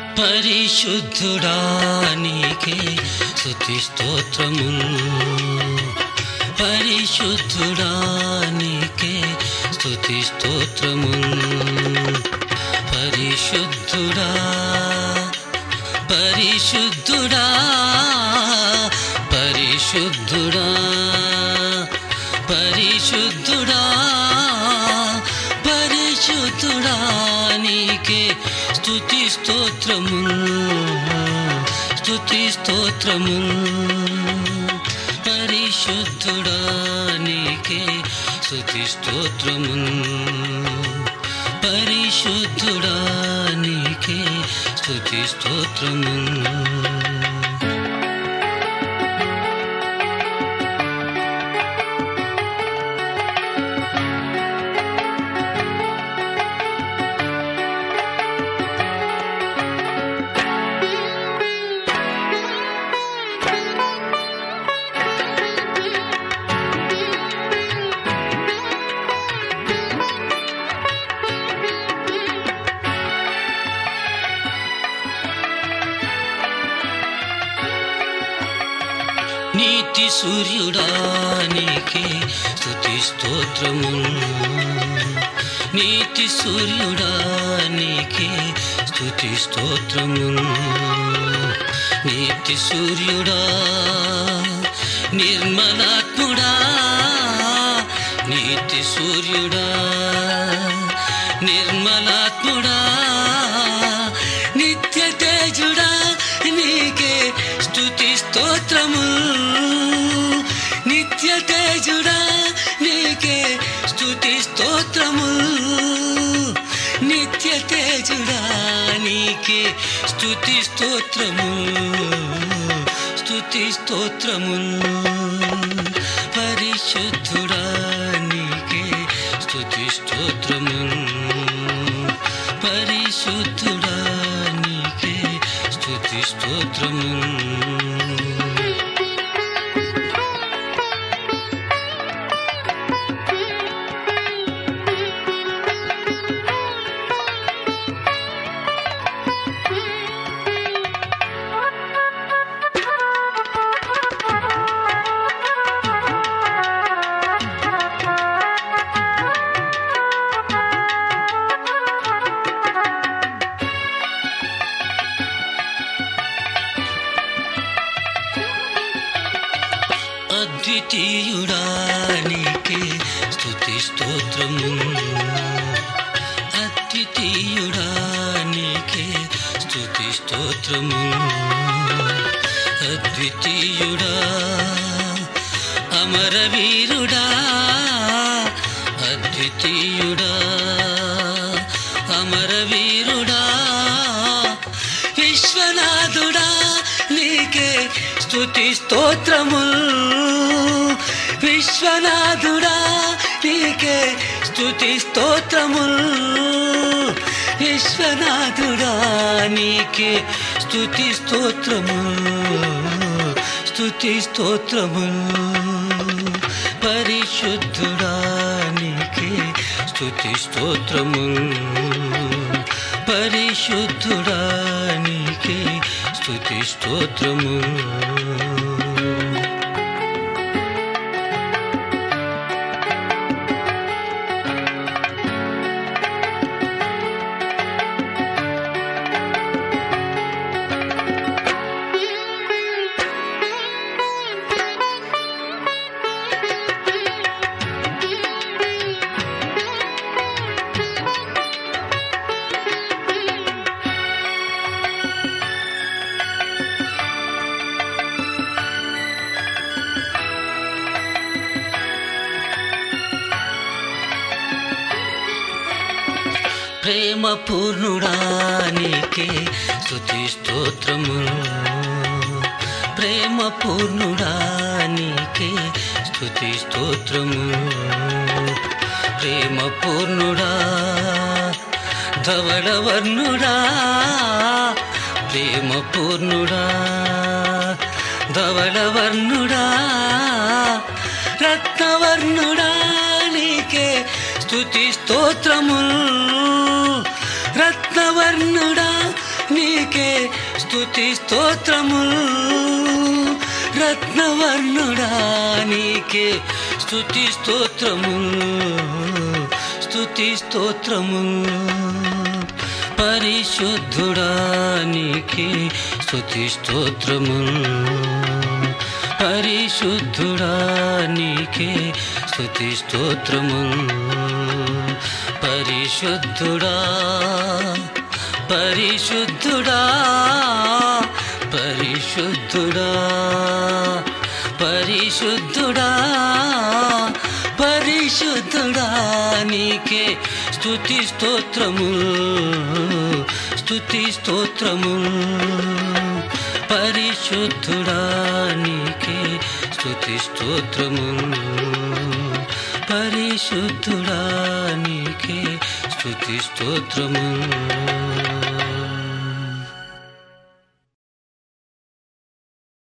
పరిశుద్ధుడా నీకే స్తుతి స్తోత్రములు. పరిశుద్ధుడా నీకే స్తుతి స్తోత్రములు. పరిశుద్ధుడా పరిశుద్ధుడా పరిశుద్ధుడా పరిశుద్ధుడా పరిశుద్ధుడా నీకే స్తుతి స్తోత్రములు. స్తుతి స్తోత్రములు. పరిశుద్ధుడా నీకే స్తుతి స్తోత్రములు. పరిశుద్ధుడా నీకే స్తుతి స్తోత్రములు. నీతి సూర్యుడా నీకే స్తుతి స్తోత్రములు. నీతి సూర్యుడా నీకే స్తుతి స్తోత్రములు. నీతి సూర్యుడా నిర్మలాత్ముడా నీతి సూర్యుడా నిర్మలాత్ముడా నిత్య తేజుడా నీకే స్తుతి స్తోత్రములు. నిత్య తేజుడా నీకే స్తుతి స్తోత్రములు. నిత్య తేజుడా నీకే స్తుతి స్తోత్రములు. స్తుతి స్తోత్రములు. పరిశుద్ధుడా నీకే స్తుతి స్తోత్రములు. పరిశుద్ధుడా నీకే స్తుతి స్తోత్రములు. అద్వితీయుడా నీకే స్తుతి స్తోత్రములు. అద్వితీయుడా నీకే స్తుతి స్తోత్రములు. అద్వితీయుడా అమరవీరుడా అద్వితీయుడా అమరవీరుడా విశ్వనాథుడా నీకే స్తుతి స్తోత్రములు. విశ్వనాథుడా నీకే స్తుతి స్తోత్రములు. విశ్వనాథుడా నీకే స్తుతి స్తోత్రములు. స్తుతి స్తోత్రములు. పరిశుద్ధుడా నీకే స్తుతి స్తోత్రములు. పరిశుద్ధుడా నీకే స్తుతి స్తోత్రములు. ప్రేమ పూర్ణుడా నీకే స్తుతి స్తోత్రములు. ప్రేమ పూర్ణుడా నీకే స్తుతి స్తోత్రములు. ప్రేమ పూర్ణుడా ధవళవర్ణుడా ప్రేమ పూర్ణుడా ధవళవర్ణుడా రత్నవర్ణుడా నీకే స్తుతి స్తోత్రములు. రత్నవర్ణుడా నీకే నీకే స్తుతి స్తోత్రములు రత్నవర్ణుడా నీకే స్తుతి స్తోత్రములు స్తుతి స్తోత్రములు పరిశుద్ధుడా నీకే స్తుతి స్తోత్రములు పరిశుద్ధుడా నీకే స్తుతి స్తోత్రములు పరిశుద్ధుడా పరిశుద్ధుడా పరిశుద్ధుడా పరిశుద్ధుడా పరిశుద్ధుడా నీకే స్తుతి స్తోత్రములు స్తుతి స్తోత్రములు పరిశుద్ధుడా నీకే స్తుతి స్తోత్రములు పరిశుద్ధుడా నీకే స్తుతి స్తోత్రములు